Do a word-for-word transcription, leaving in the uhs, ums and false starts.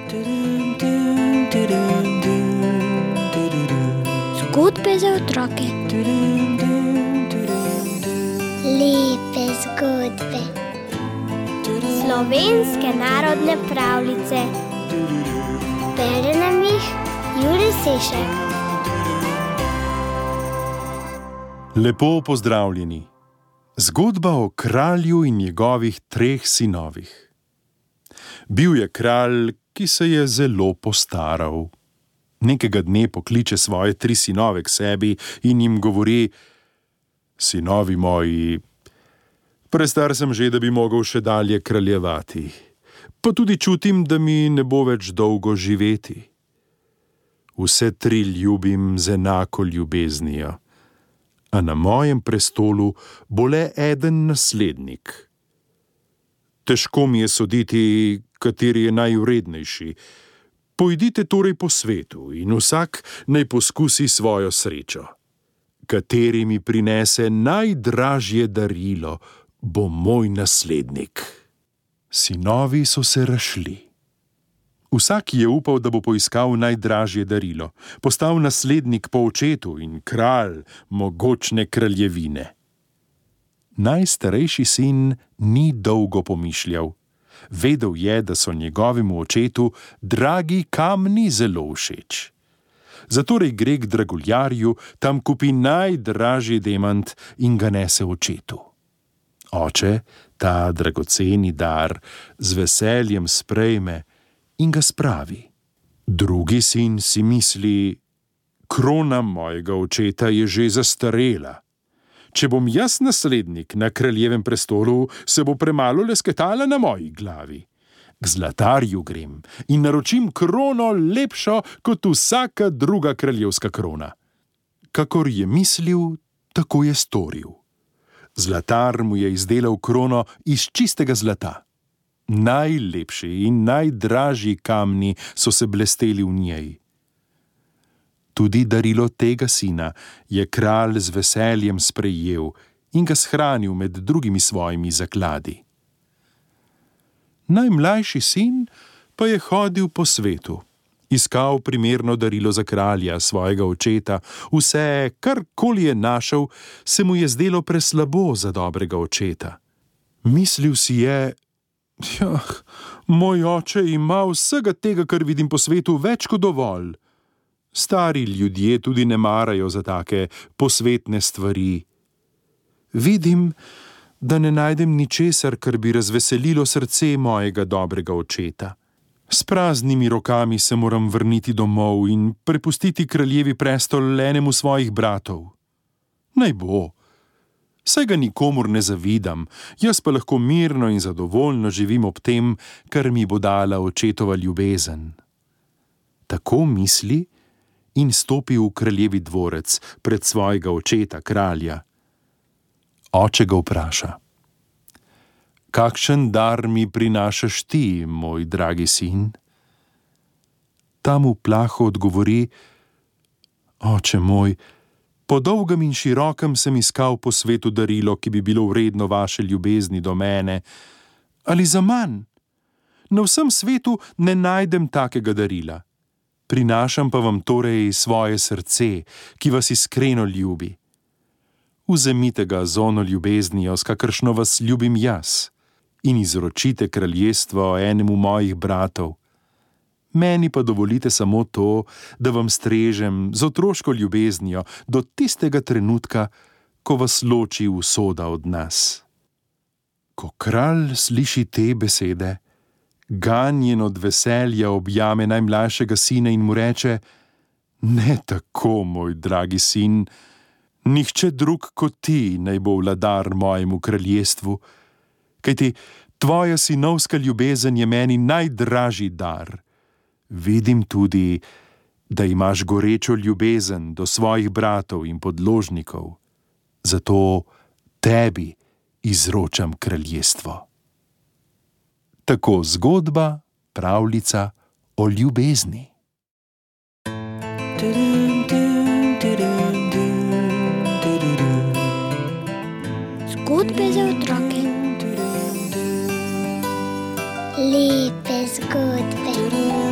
Zgodbe za otroke. Lepe zgodbe. Slovenske narodne pravljice. Bere nam jih Jure Sešek. Lepo pozdravljeni. Zgodba o kralju in njegovih treh sinovih. Bil je kralj, ki se je zelo postaral. Nekega dne pokliče svoje tri sinove k sebi in jim govori: Sinovi moji, prestar sem že, da bi mogel še dalje kraljevati, pa tudi čutim, da mi ne bo več dolgo živeti. Vse tri ljubim z enako ljubeznijo, a na mojem prestolu bo le eden naslednik. Težko mi je soditi, kateri je najvrednejši. Pojdite torej po svetu in vsak naj poskusi svojo srečo. Kateri mi prinese najdražje darilo, bo moj naslednik. Sinovi so se razšli. Vsak je upal, da bo poiskal najdražje darilo, postal naslednik po očetu in kralj mogočne kraljevine. Najstarejši sin ni dolgo pomišljal. Vedel je, da so njegovemu očetu dragi kamni zelo všeč. Zatorej gre k draguljarju, tam kupi najdražji demant in ga nese očetu. Oče ta dragoceni dar z veseljem sprejme in ga spravi. Drugi sin si misli: krona mojega očeta je že zastarela. Če bom jaz naslednik na kraljevem prestolu, se bo premalo lesketala na moji glavi. K zlatarju grem in naročim krono lepšo kot vsaka druga kraljevska krona. Kakor je mislil, tako je storil. Zlatar mu je izdelal krono iz čistega zlata. Najlepši in najdražji kamni so se blesteli v njej. Tudi darilo tega sina je kralj z veseljem sprejel in ga shranil med drugimi svojimi zakladi. Najmlajši sin pa je hodil po svetu, iskal primerno darilo za kralja, svojega očeta. Vse, karkoli je našel, se mu je zdelo preslabo za dobrega očeta. Mislil si je: ja, moj oče ima vsega tega, kar vidim po svetu, več kot dovolj. Stari ljudje tudi ne marajo za take posvetne stvari. Vidim, da ne najdem ničesar, kar bi razveselilo srce mojega dobrega očeta. S praznimi rokami se moram vrniti domov in prepustiti kraljevi prestol enemu svojih bratov. Naj bo. Saj ga nikomur ne zavidam, jaz pa lahko mirno in zadovoljno živim ob tem, kar mi bo dala očetova ljubezen. Tako misli in stopi v kraljevi dvorec pred svojega očeta, kralja. Oče ga vpraša: kakšen dar mi prinašaš ti, moj dragi sin? Ta mu plaho odgovori: oče moj, po dolgem in širokem sem iskal po svetu darilo, ki bi bilo vredno vaše ljubezni do mene, ali za manj. Na vsem svetu ne najdem takega darila. Prinašam pa vam torej svoje srce, ki vas iskreno ljubi. Vzemite ga z ono ljubeznijo, s kakršno vas ljubim jaz, in izročite kraljestvo enemu mojih bratov. Meni pa dovolite samo to, da vam strežem z otroško ljubeznijo do tistega trenutka, ko vas loči usoda od nas. Ko kralj sliši te besede, ganjen od veselja objame najmlajšega sina in mu reče: ne tako, moj dragi sin, nihče drug kot ti naj bo vladar mojemu kraljestvu, kajti tvoja sinovska ljubezen je meni najdražji dar. Vidim tudi, da imaš gorečo ljubezen do svojih bratov in podložnikov, zato tebi izročam kraljestvo. Tako zgodba, pravljica o ljubezni. Zgodbe za otroke. Lepe zgodbe.